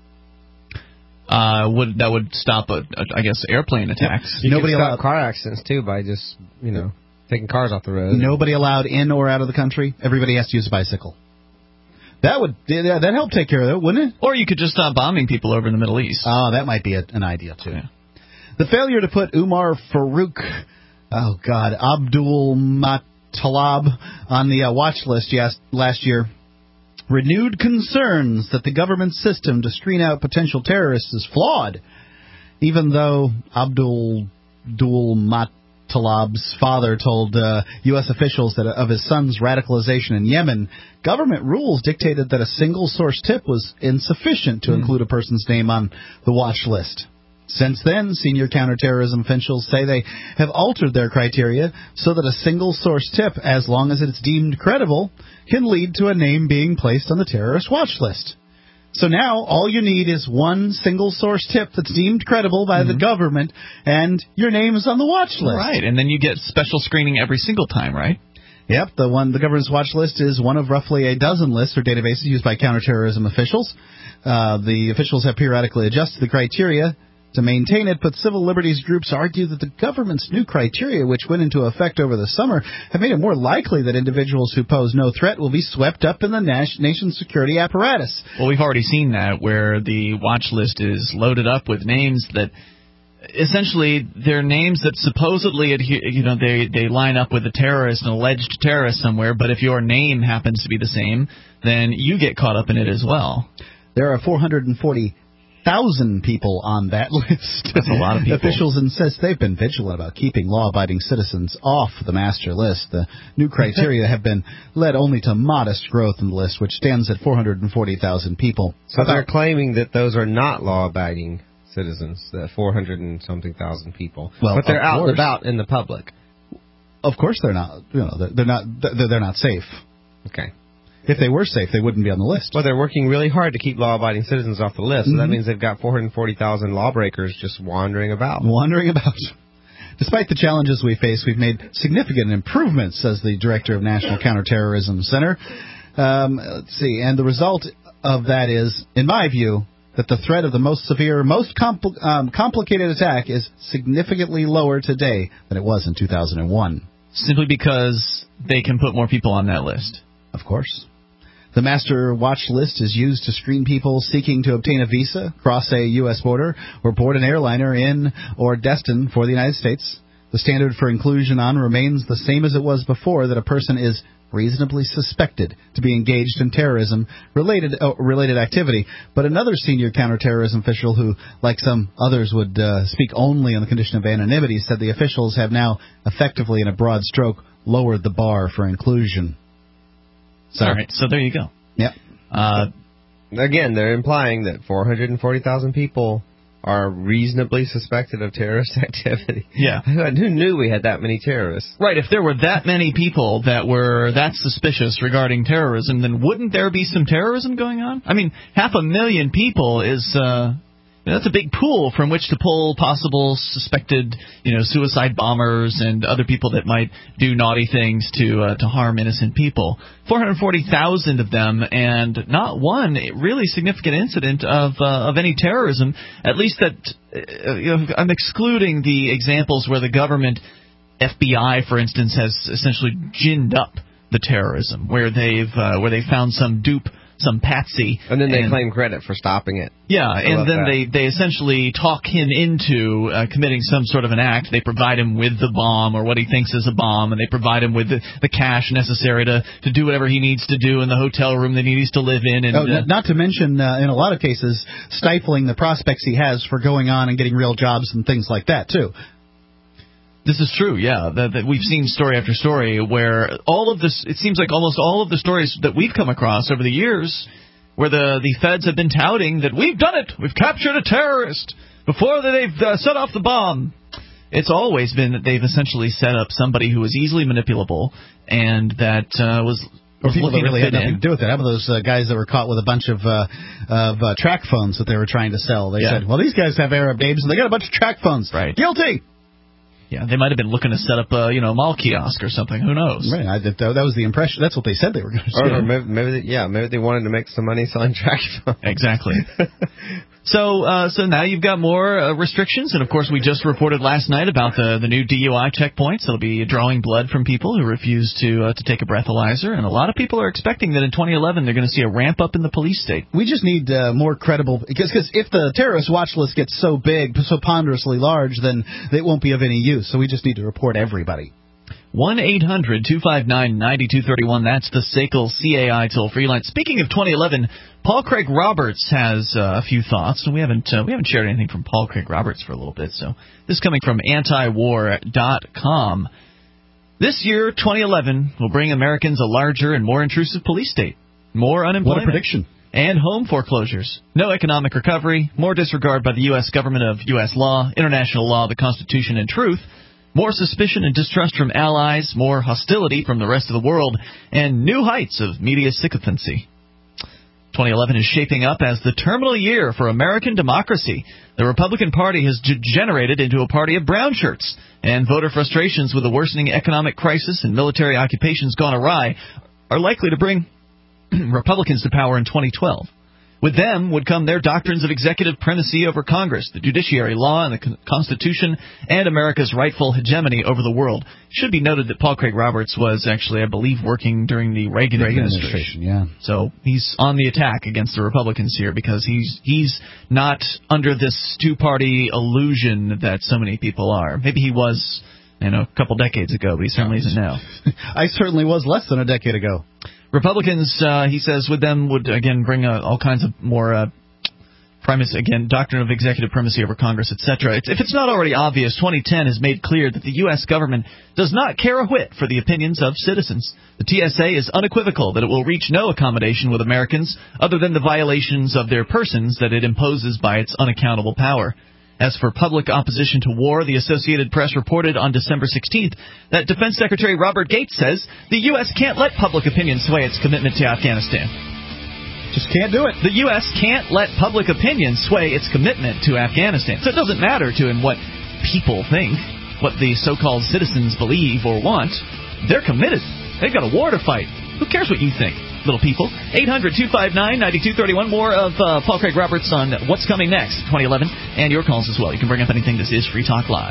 Uh, would that would stop, a, a, I guess, airplane attacks? You Nobody allowed car accidents too by just you know taking cars off the road. Nobody allowed in or out of the country. Everybody has to use a bicycle. That would yeah, that help take care of it, wouldn't it? Or you could just stop bombing people over in the Middle East. Oh, that might be a, an idea too. Yeah. The failure to put Umar Farouk, oh God, Abdul Matalab on the uh, watch list last year renewed concerns that the government's system to screen out potential terrorists is flawed. Even though Abdul Abdul Matalab's father told uh, U S officials that of his son's radicalization in Yemen, government rules dictated that a single-source tip was insufficient to mm. include a person's name on the watch list. Since then, senior counterterrorism officials say they have altered their criteria so that a single-source tip, as long as it's deemed credible, can lead to a name being placed on the terrorist watch list. So now all you need is one single-source tip that's deemed credible by mm-hmm. the government, and your name is on the watch list. Right, and then you get special screening every single time, right? Yep, the one the government's watch list is one of roughly a dozen lists or databases used by counterterrorism officials. Uh, the officials have periodically adjusted the criteria to maintain it, but civil liberties groups argue that the government's new criteria, which went into effect over the summer, have made it more likely that individuals who pose no threat will be swept up in the nation's security apparatus. Well, we've already seen that, where the watch list is loaded up with names that essentially they're names that supposedly adhere, you know they they line up with a terrorist, an alleged terrorist somewhere, but if your name happens to be the same, then you get caught up in it as well. There are four hundred forty thousand people on that list. That's a lot of people. Officials insist they've been vigilant about keeping law-abiding citizens off the master list. The new criteria have been led only to modest growth in the list, which stands at four hundred forty thousand people. So they're claiming that those are not law-abiding citizens, the four hundred and something thousand people. Well, but they're out course. and about in the public. Of course they're not. You know, they're, they're not. They're, they're not safe. Okay. If they were safe, they wouldn't be on the list. Well, they're working really hard to keep law-abiding citizens off the list, so mm-hmm. that means they've got four hundred forty thousand lawbreakers just wandering about. Wandering about. Despite the challenges we face, we've made significant improvements, says the director of National Counterterrorism Center. Um, let's see, and the result of that is, in my view, that the threat of the most severe, most compl- um, complicated attack is significantly lower today than it was in two thousand one. Simply because they can put more people on that list. Of course. The master watch list is used to screen people seeking to obtain a visa, cross a U S border, or board an airliner in or destined for the United States. The standard for inclusion on remains the same as it was before, that a person is reasonably suspected to be engaged in terrorism-related uh, related activity. But another senior counterterrorism official who, like some others, would uh, speak only on the condition of anonymity, said the officials have now effectively, in a broad stroke, lowered the bar for inclusion. So, All right, so there you go. Yep. Uh, Again, they're implying that four hundred forty thousand people are reasonably suspected of terrorist activity. Yeah. Who knew we had that many terrorists? Right, if there were that many people that were that suspicious regarding terrorism, then wouldn't there be some terrorism going on? I mean, half a million people is... Uh, That's a big pool from which to pull possible suspected, you know, suicide bombers and other people that might do naughty things to uh, to harm innocent people. four hundred forty thousand of them, and not one really significant incident of uh, of any terrorism. At least that uh, you know, I'm excluding the examples where the government, F B I, for instance, has essentially ginned up the terrorism, where they've uh, where they found some dupe. Some patsy. And then they and, claim credit for stopping it. Yeah, I and then that. they they essentially talk him into uh, committing some sort of an act. They provide him with the bomb or what he thinks is a bomb, and they provide him with the, the cash necessary to, to do whatever he needs to do in the hotel room that he needs to live in. And, oh, uh, not to mention, uh, in a lot of cases, stifling the prospects he has for going on and getting real jobs and things like that, too. This is true, yeah. That, that we've seen story after story where all of this, it seems like almost all of the stories that we've come across over the years where the, the feds have been touting that we've done it, we've captured a terrorist before they've uh, set off the bomb. It's always been that they've essentially set up somebody who was easily manipulable and that uh, was... Or people that really had nothing in. to do with it. How about those uh, guys that were caught with a bunch of uh, of uh, track phones that they were trying to sell? They yeah. said, well, these guys have Arab names and they got a bunch of track phones. Right. Guilty! Yeah, they might have been looking to set up a, you know, mall kiosk or something. Who knows? Right, I, that, that was the impression. That's what they said they were going to do. Or maybe, maybe they, yeah, maybe they wanted to make some money selling track phones. Exactly. So, uh, so now you've got more uh, restrictions, and of course we just reported last night about the the new D U I checkpoints. They'll be drawing blood from people who refuse to uh, to take a breathalyzer, and a lot of people are expecting that in twenty eleven they're going to see a ramp up in the police state. We just need uh, more credible, because cause if the terrorist watch list gets so big, so ponderously large, then it won't be of any use. So we just need to report everybody. one eight hundred two five nine nine two three one. That's the S A C L C A I toll-free line. Speaking of twenty eleven, Paul Craig Roberts has uh, a few thoughts, and we haven't uh, we haven't shared anything from Paul Craig Roberts for a little bit. So this is coming from anti war dot com. This year, twenty eleven, will bring Americans a larger and more intrusive police state, more unemployment. What a prediction. And home foreclosures. No economic recovery, more disregard by the U S government of U S law, international law, the Constitution, and truth, more suspicion and distrust from allies, more hostility from the rest of the world, and new heights of media sycophancy. twenty eleven is shaping up as the terminal year for American democracy. The Republican Party has degenerated into a party of brown shirts, and voter frustrations with the worsening economic crisis and military occupations gone awry are likely to bring Republicans to power in twenty twelve. With them would come their doctrines of executive primacy over Congress, the judiciary, law, and the Constitution, and America's rightful hegemony over the world. It should be noted that Paul Craig Roberts was actually, I believe, working during the Reagan, Reagan administration. administration. Yeah. So he's on the attack against the Republicans here because he's he's not under this two-party illusion that so many people are. Maybe he was, you know, a couple decades ago, but he certainly isn't now. I certainly was less than a decade ago. Republicans, uh, he says, with them would, again, bring uh, all kinds of more uh, primacy, again, doctrine of executive primacy over Congress, et cetera. If it's not already obvious, twenty ten has made clear that the U S government does not care a whit for the opinions of citizens. The T S A is unequivocal that it will reach no accommodation with Americans other than the violations of their persons that it imposes by its unaccountable power. As for public opposition to war, the Associated Press reported on December sixteenth that Defense Secretary Robert Gates says the U S can't let public opinion sway its commitment to Afghanistan. Just can't do it. The U S can't let public opinion sway its commitment to Afghanistan. So it doesn't matter to him what people think, what the so-called citizens believe or want. They're committed. They've got a war to fight. Who cares what you think, little people? eight hundred two five nine nine two three one. More of uh, Paul Craig Roberts on what's coming next, twenty eleven, and your calls as well. You can bring up anything. This is Free Talk Live.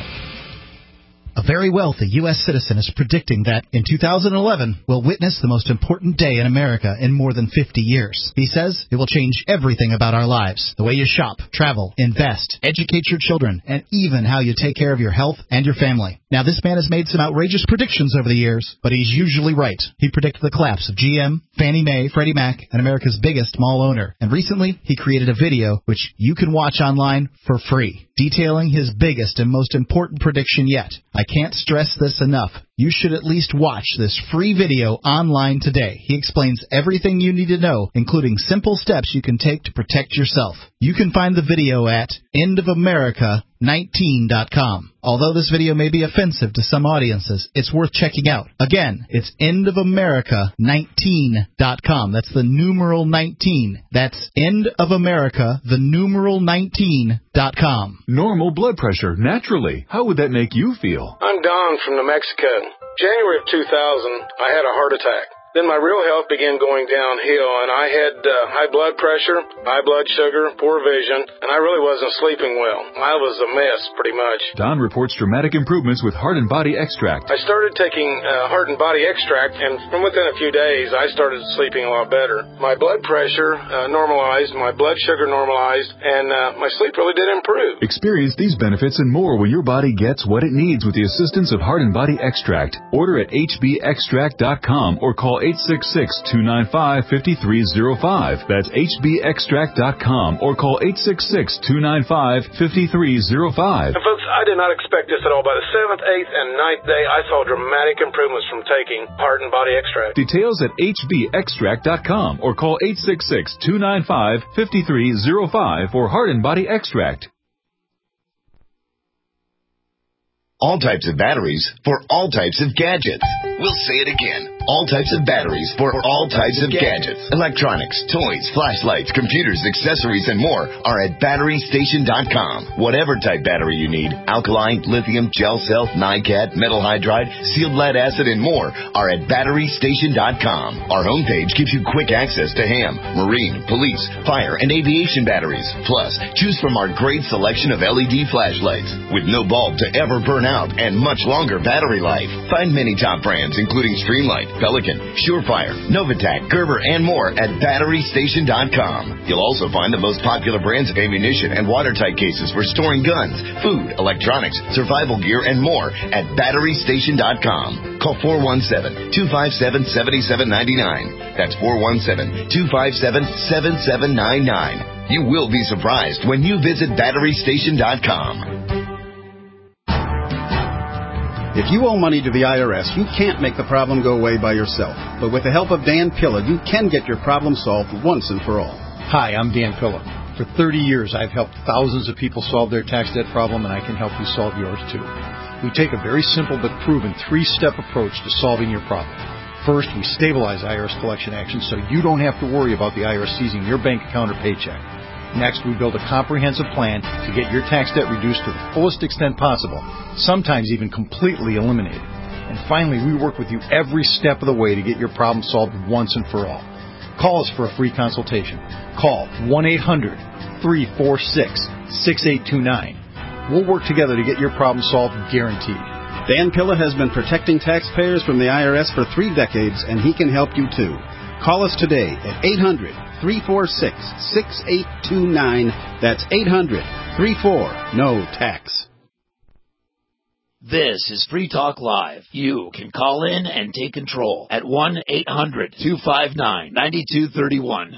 A very wealthy U S citizen is predicting that in two thousand eleven we'll witness the most important day in America in more than fifty years. He says it will change everything about our lives, the way you shop, travel, invest, educate your children, and even how you take care of your health and your family. Now, this man has made some outrageous predictions over the years, but he's usually right. He predicted the collapse of G M, Fannie Mae, Freddie Mac, and America's biggest mall owner. And recently, he created a video which you can watch online for free, detailing his biggest and most important prediction yet. I can't stress this enough. You should at least watch this free video online today. He explains everything you need to know, including simple steps you can take to protect yourself. You can find the video at end of america nineteen dot com. Although this video may be offensive to some audiences, it's worth checking out. Again, it's end of america nineteen dot com. That's the numeral nineteen. That's end of america, the numeral nineteen dot com. Normal blood pressure, naturally. How would that make you feel? I'm Don from New Mexico. January of two thousand, I had a heart attack. Then my real health began going downhill, and I had uh, high blood pressure, high blood sugar, poor vision, and I really wasn't sleeping well. I was a mess, pretty much. Don reports dramatic improvements with Heart and Body Extract. I started taking uh, Heart and Body Extract, and from within a few days, I started sleeping a lot better. My blood pressure uh, normalized, my blood sugar normalized, and uh, my sleep really did improve. Experience these benefits and more when your body gets what it needs with the assistance of Heart and Body Extract. Order at h b extract dot com or call eight six six, two nine five, five three zero five. That's h b extract dot com or call eight six six, two nine five, five three zero five. And folks, I did not expect this at all. By the seventh, eighth, and ninth day, I saw dramatic improvements from taking Heart and Body Extract. Details at h b extract dot com or call eight six six, two nine five, five three zero five for Heart and Body Extract. All types of batteries for all types of gadgets. We'll say it again. All types of batteries for all types of gadgets. Electronics, toys, flashlights, computers, accessories, and more are at battery station dot com. Whatever type battery you need, alkaline, lithium, gel cell, NiCad, metal hydride, sealed lead acid, and more are at battery station dot com. Our homepage gives you quick access to ham, marine, police, fire, and aviation batteries. Plus, choose from our great selection of L E D flashlights with no bulb to ever burn out, and much longer battery life. Find many top brands, including Streamlight, Pelican, Surefire, Novatac, Gerber, and more at battery station dot com. You'll also find the most popular brands of ammunition and watertight cases for storing guns, food, electronics, survival gear, and more at battery station dot com. Call four one seven, two five seven, seven seven nine nine. That's four one seven, two five seven, seven seven nine nine. You will be surprised when you visit battery station dot com. If you owe money to the I R S, you can't make the problem go away by yourself. But with the help of Dan Pilla, you can get your problem solved once and for all. Hi, I'm Dan Pilla. For thirty years, I've helped thousands of people solve their tax debt problem, and I can help you solve yours too. We take a very simple but proven three-step approach to solving your problem. First, we stabilize I R S collection actions so you don't have to worry about the I R S seizing your bank account or paycheck. Next, we build a comprehensive plan to get your tax debt reduced to the fullest extent possible, sometimes even completely eliminated. And finally, we work with you every step of the way to get your problem solved once and for all. Call us for a free consultation. Call one eight hundred, three four six, six eight two nine. We'll work together to get your problem solved, guaranteed. Dan Pilla has been protecting taxpayers from the I R S for three decades, and he can help you too. Call us today at eight hundred, three four six, six eight two nine. That's eight hundred, three four, N O tax. This is Free Talk Live. You can call in and take control at one eight hundred, two five nine, nine two three one.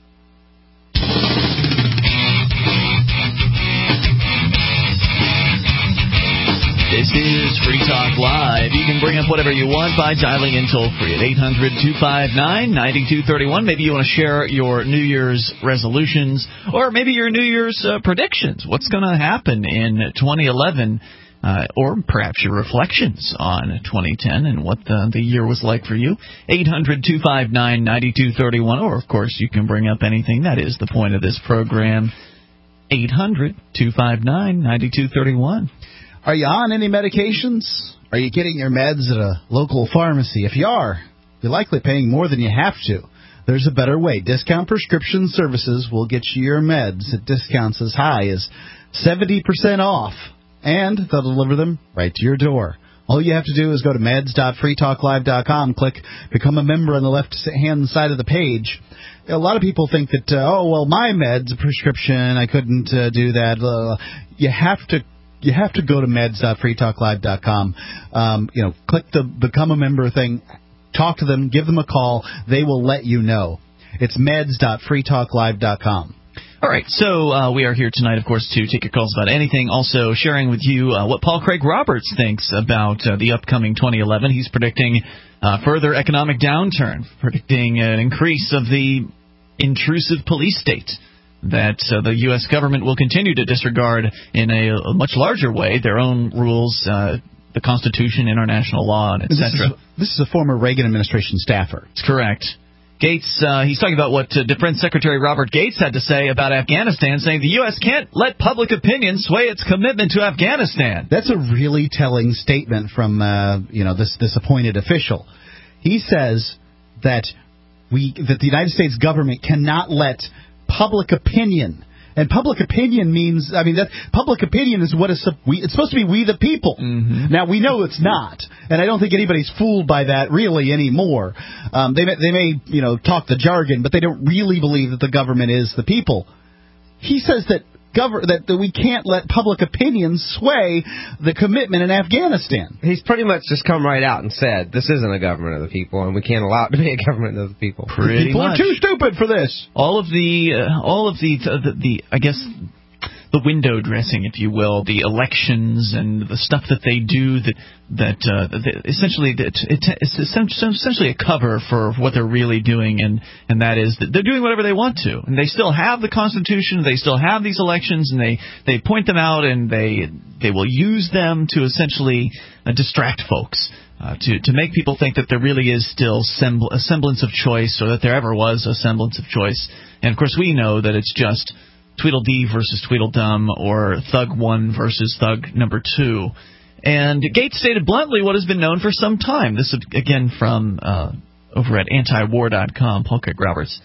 This is Free Talk Live. You can bring up whatever you want by dialing in toll-free at eight hundred, two five nine, nine two three one. Maybe you want to share your New Year's resolutions or maybe your New Year's uh, predictions. What's going to happen in twenty eleven? Uh, or perhaps your reflections on twenty ten and what the, the year was like for you. eight hundred, two five nine, nine two three one. Or, of course, you can bring up anything. That is the point of this program. eight hundred, two five nine, nine two three one. Are you on any medications? Are you getting your meds at a local pharmacy? If you are, you're likely paying more than you have to. There's a better way. Discount Prescription Services will get you your meds at discounts as high as seventy percent off. And they'll deliver them right to your door. All you have to do is go to meds dot free talk live dot com, click Become a Member on the left-hand side of the page. A lot of people think that, uh, oh, well, my meds, prescription, I couldn't uh, do that. Uh, you have to you have to go to meds dot free talk live dot com. Um, you know, click the Become a Member thing, talk to them, give them a call. They will let you know. It's meds dot free talk live dot com. All right, so uh, we are here tonight, of course, to take your calls about anything. Also sharing with you uh, what Paul Craig Roberts thinks about uh, the upcoming twenty eleven. He's predicting uh, further economic downturn, predicting an increase of the intrusive police state, that uh, the U S government will continue to disregard in a, a much larger way their own rules, uh, the Constitution, international law, and et cetera. This, this is a former Reagan administration staffer. That's correct. Gates, uh, he's talking about what uh, Defense Secretary Robert Gates had to say about Afghanistan, saying the U S can't let public opinion sway its commitment to Afghanistan. That's a really telling statement from uh, you know this this appointed official. He says that we that the United States government cannot let public opinion. And public opinion means, I mean, that public opinion is what is we, it's supposed to be we the people. Mm-hmm. Now, we know it's not, and I don't think anybody's fooled by that really anymore. Um, they may, they may, you know, talk the jargon, but they don't really believe that the government is the people. He says that Gover- that, that we can't let public opinion sway the commitment in Afghanistan. He's pretty much just come right out and said, this isn't a government of the people, and we can't allow it to be a government of the people. Pretty people much. are too stupid for this. All of the, uh, all of the, the, the, I guess, the window dressing, if you will, the elections and the stuff that they do that that, uh, that essentially that it, it's essentially a cover for what they're really doing, and and that is that they're doing whatever they want to, and they still have the Constitution, they still have these elections, and they they point them out, and they they will use them to essentially uh, distract folks. Uh, to to make people think that there really is still sembl- a semblance of choice, or that there ever was a semblance of choice. And of course we know that it's just Tweedledee versus Tweedledum, or Thug one versus Thug number two. And Gates stated bluntly what has been known for some time. This is, again, from uh, over at anti war dot com, Paul Craig Roberts.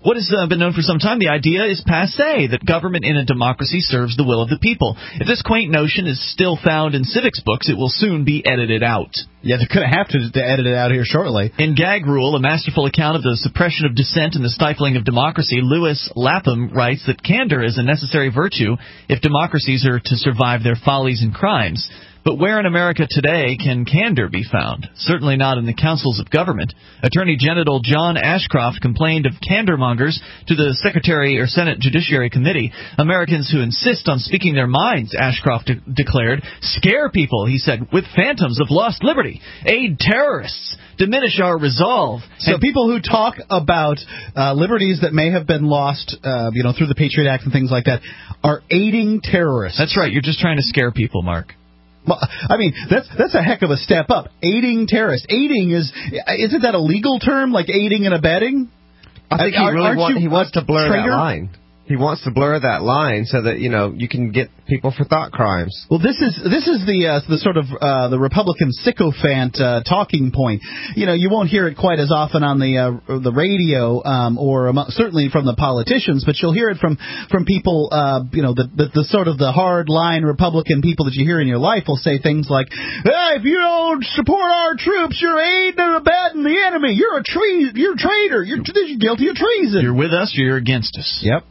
What has uh, been known for some time, the idea is passé, that government in a democracy serves the will of the people. If this quaint notion is still found in civics books, it will soon be edited out. Yeah, they're going to have to, to edit it out here shortly. In Gag Rule, a masterful account of the suppression of dissent and the stifling of democracy, Lewis Lapham writes that candor is a necessary virtue if democracies are to survive their follies and crimes. But where in America today can candor be found? Certainly not in the councils of government. Attorney General John Ashcroft complained of candormongers to the Secretary or Senate Judiciary Committee. Americans who insist on speaking their minds, Ashcroft de- declared, scare people, he said, with phantoms of lost liberty, aid terrorists, diminish our resolve. So and people who talk about uh, liberties that may have been lost, uh, you know, through the Patriot Act and things like that, are aiding terrorists. That's right. You're just trying to scare people, Mark. Well, I mean, that's that's a heck of a step up. Aiding terrorists. Aiding is, isn't that a legal term, like aiding and abetting? I think he really want, he wants to blur traitor? that line. He wants to blur that line so that, you know, you can get people for thought crimes. Well, this is this is the uh, the sort of uh, the Republican sycophant uh, talking point. You know, you won't hear it quite as often on the uh, the radio um, or um, certainly from the politicians, but you'll hear it from from people. Uh, you know, the, the the sort of the hard line Republican people that you hear in your life will say things like, "Hey, if you don't support our troops, you're aiding and abetting the enemy. You're a tre- you're a traitor. You're, you're guilty of treason. You're with us or you're against us." Yep.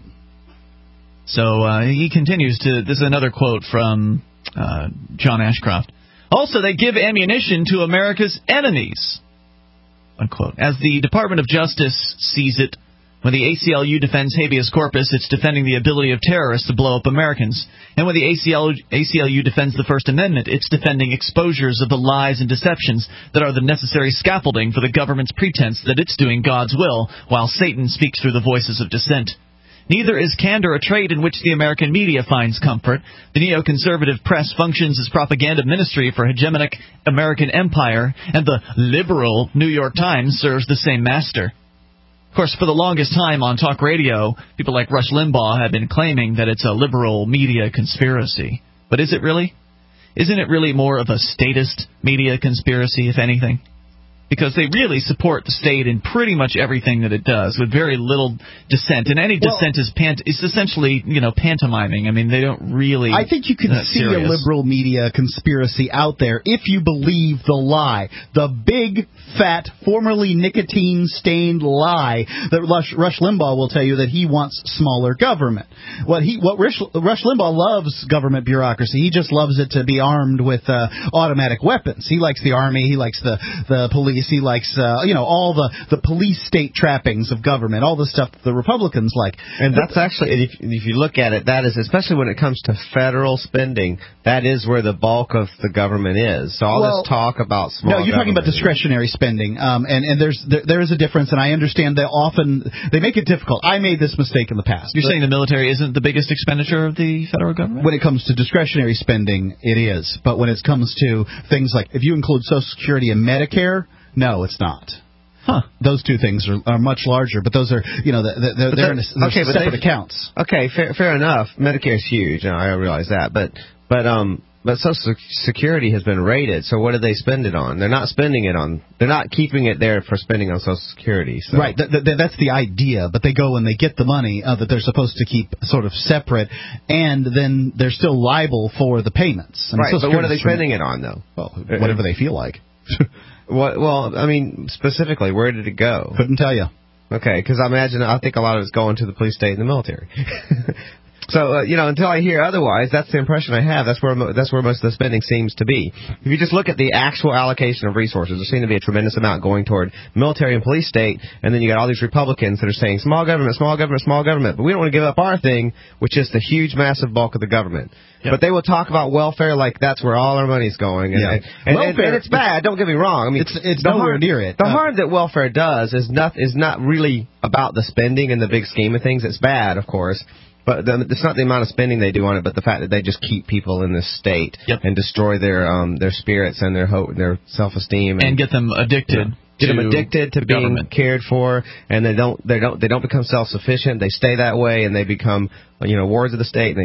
So uh, he continues to, this is another quote from uh, John Ashcroft. Also, they give ammunition to America's enemies, unquote. As the Department of Justice sees it, when the A C L U defends habeas corpus, it's defending the ability of terrorists to blow up Americans. And when the A C L U defends the First Amendment, it's defending exposures of the lies and deceptions that are the necessary scaffolding for the government's pretense that it's doing God's will, while Satan speaks through the voices of dissent. Neither is candor a trait in which the American media finds comfort. The neoconservative press functions as propaganda ministry for hegemonic American empire, and the liberal New York Times serves the same master. Of course, for the longest time on talk radio, people like Rush Limbaugh have been claiming that it's a liberal media conspiracy. But is it really? Isn't it really more of a statist media conspiracy, if anything? Because they really support the state in pretty much everything that it does, with very little dissent. And any well, dissent is pant- is essentially, you know, pantomiming. I mean, they don't really. I think you can see serious. a liberal media conspiracy out there if you believe the lie, the big, fat, formerly nicotine-stained lie that Rush, Rush Limbaugh will tell you that he wants smaller government. What he, what Rush, Rush Limbaugh loves government bureaucracy. He just loves it to be armed with uh, automatic weapons. He likes the army. He likes the the police. He likes, uh, you know, all the, the police state trappings of government, all the stuff that the Republicans like. And that's actually, if, if you look at it, that is, especially when it comes to federal spending, that is where the bulk of the government is. So all well, this talk about small No, you're talking about discretionary spending, um, and, and there's there, there is a difference, and I understand they often, they make it difficult. I made this mistake in the past. You're saying the military isn't the biggest expenditure of the federal government? When it comes to discretionary spending, it is. But when it comes to things like, if you include Social Security and Medicare, no, it's not. Huh. Those two things are, are much larger, but those are, you know, they're, they're, they're, in a, they're okay, separate accounts. Okay, fair, fair enough. Medicare is huge, and I realize that, but but um, but Social Security has been raided. So what do they spend it on? They're not spending it on. They're not keeping it there for spending on Social Security. So. Right, th- th- that's the idea. But they go and they get the money uh, that they're supposed to keep sort of separate, and then they're still liable for the payments. I mean, right, but what are they spending it on, though? Well, whatever they feel like. What, well, I mean, specifically, where did it go? Couldn't tell you. Okay, because I imagine, I think a lot of it's going to the police state and the military. So, uh, you know, until I hear otherwise, that's the impression I have. That's where mo- that's where most of the spending seems to be. If you just look at the actual allocation of resources, there seems to be a tremendous amount going toward military and police state, and then you got all these Republicans that are saying small government, small government, small government, but we don't want to give up our thing, which is the huge, massive bulk of the government. Yep. But they will talk about welfare like that's where all our money's going. And, yeah. and, and, welfare, and it's bad, don't get me wrong. I mean, it's, it's nowhere harm, near it. The uh, harm that welfare does is not, is not really about the spending in the big scheme of things. It's bad, of course. But the, it's not the amount of spending they do on it, but the fact that they just keep people in this state yep. and destroy their um, their spirits and their hope, their self-esteem, and, and get them addicted. You know, get them addicted to being government. cared for, and they don't they don't they don't become self-sufficient. They stay that way, and they become, you know, wards of the state. And they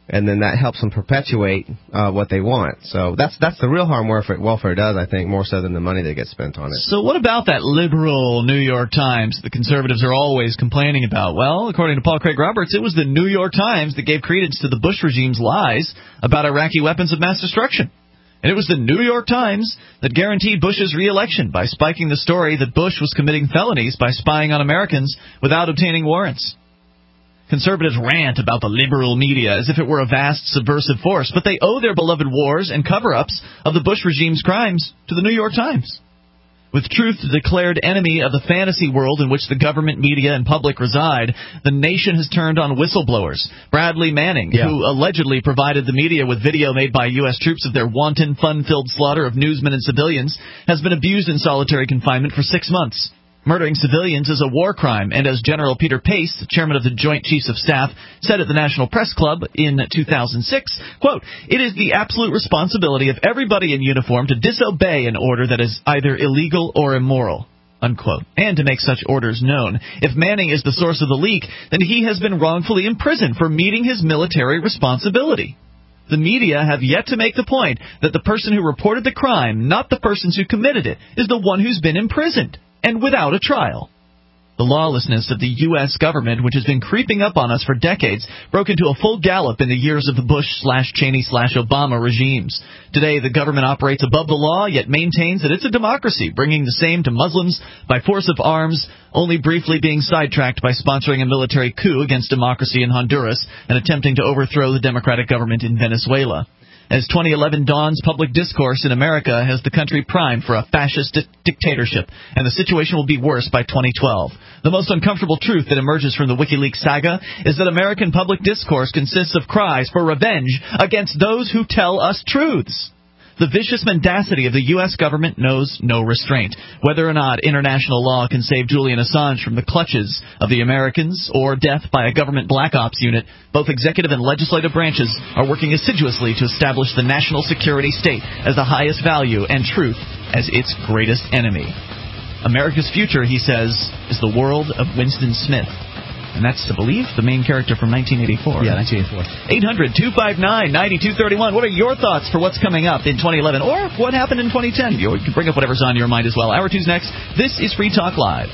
and then that helps them perpetuate uh, what they want. So that's that's the real harm welfare, welfare does, I think, more so than the money that gets spent on it. So what about that liberal New York Times the conservatives are always complaining about? Well, according to Paul Craig Roberts, it was the New York Times that gave credence to the Bush regime's lies about Iraqi weapons of mass destruction. And it was the New York Times that guaranteed Bush's re-election by spiking the story that Bush was committing felonies by spying on Americans without obtaining warrants. Conservatives rant about the liberal media as if it were a vast subversive force, but they owe their beloved wars and cover-ups of the Bush regime's crimes to the New York Times. With truth the declared enemy of the fantasy world in which the government, media, and public reside, the nation has turned on whistleblowers. Bradley Manning, yeah. who allegedly provided the media with video made by U S troops of their wanton, fun-filled slaughter of newsmen and civilians, has been abused in solitary confinement for six months. Murdering civilians is a war crime, and as General Peter Pace, chairman of the Joint Chiefs of Staff, said at the National Press Club in two thousand six, quote, "It is the absolute responsibility of everybody in uniform to disobey an order that is either illegal or immoral," unquote, and to make such orders known. If Manning is the source of the leak, then he has been wrongfully imprisoned for meeting his military responsibility. The media have yet to make the point that the person who reported the crime, not the persons who committed it, is the one who's been imprisoned. And without a trial. The lawlessness of the U S government, which has been creeping up on us for decades, broke into a full gallop in the years of the Bush-slash-Cheney-slash-Obama regimes. Today, the government operates above the law, yet maintains that it's a democracy, bringing the same to Muslims by force of arms, only briefly being sidetracked by sponsoring a military coup against democracy in Honduras and attempting to overthrow the democratic government in Venezuela. As twenty eleven dawns, public discourse in America has the country primed for a fascist di- dictatorship, and the situation will be worse by twenty twelve. The most uncomfortable truth that emerges from the WikiLeaks saga is that American public discourse consists of cries for revenge against those who tell us truths. The vicious mendacity of the U S government knows no restraint. Whether or not international law can save Julian Assange from the clutches of the Americans or death by a government black ops unit, both executive and legislative branches are working assiduously to establish the national security state as the highest value and truth as its greatest enemy. America's future, he says, is the world of Winston Smith. And that's, I believe, the main character from nineteen eighty-four. Yeah, nineteen eighty-four. eight hundred, two five nine, nine two three one. What are your thoughts for what's coming up in twenty eleven or what happened in twenty ten? You can bring up whatever's on your mind as well. Hour two's next. This is Free Talk Live.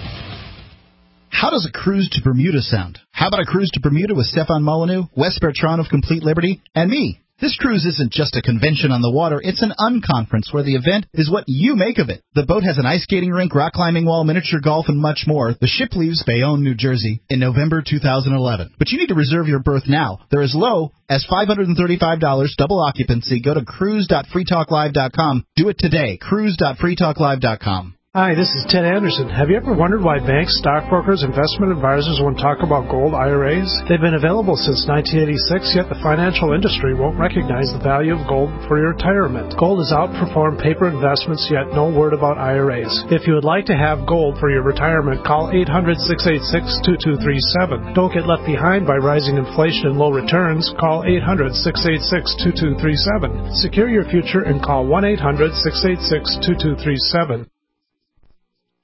How does a cruise to Bermuda sound? How about a cruise to Bermuda with Stefan Molyneux, Wes Bertrand of Complete Liberty, and me? This cruise isn't just a convention on the water, it's an unconference where the event is what you make of it. The boat has an ice skating rink, rock climbing wall, miniature golf, and much more. The ship leaves Bayonne, New Jersey in November two thousand eleven. But you need to reserve your berth now. They're as low as five hundred thirty-five dollars, double occupancy. Go to cruise dot free talk live dot com. Do it today, cruise dot free talk live dot com. Hi, this is Ted Anderson. Have you ever wondered why banks, stockbrokers, investment advisors won't talk about gold I R As? They've been available since nineteen eighty-six, yet the financial industry won't recognize the value of gold for your retirement. Gold has outperformed paper investments, yet no word about I R As. If you would like to have gold for your retirement, call eight hundred, six eight six, two two three seven. Don't get left behind by rising inflation and low returns. Call eight hundred, six eight six, two two three seven. Secure your future and call one eight hundred, six eight six, two two three seven.